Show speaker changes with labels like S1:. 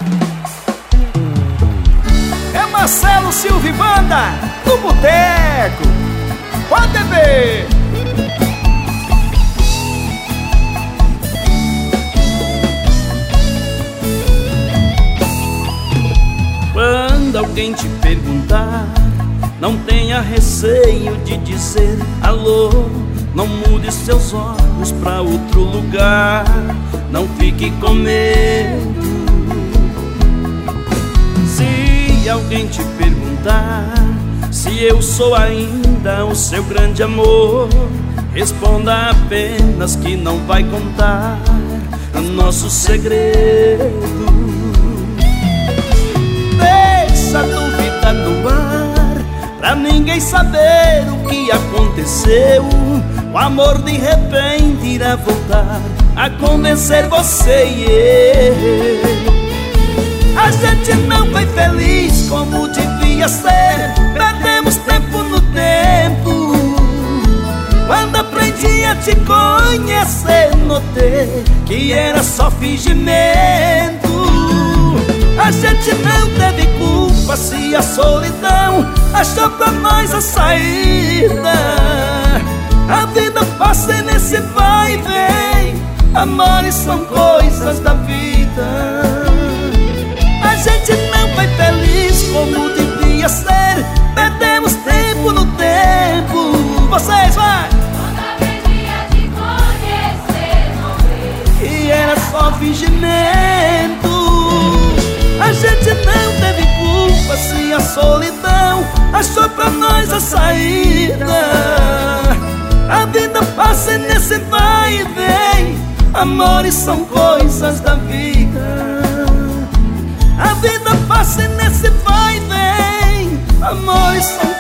S1: É Marcelo Silva e Banda no Boteco. Pode ver.
S2: Quando alguém te perguntar, não tenha receio de dizer alô. Não mude seus olhos pra outro lugar, não fique com medo. Se alguém te perguntar se eu sou ainda o seu grande amor, responda apenas que não vai contar nosso segredo. Deixa a dúvida no ar, pra ninguém saber o que aconteceu. O amor de repente irá voltar a convencer você e eu. A gente não foi feliz como devia ser, perdemos tempo no tempo. Quando aprendi a te conhecer, notei que era só fingimento. A gente não teve culpa se a solidão achou pra nós a saída. A vida passa nesse vai e vem, amores são coisas da vida. A gente não foi feliz como devia ser, perdemos tempo no tempo. Vocês vai!
S3: Quando aprendi a te conhecer, notei
S2: que era só fingimento. A gente não teve culpa se a solidão achou pra nós a saída. A vida passa nesse vai e vem, amores são coisas da vida. A vida passa nesse vai e vem, amores são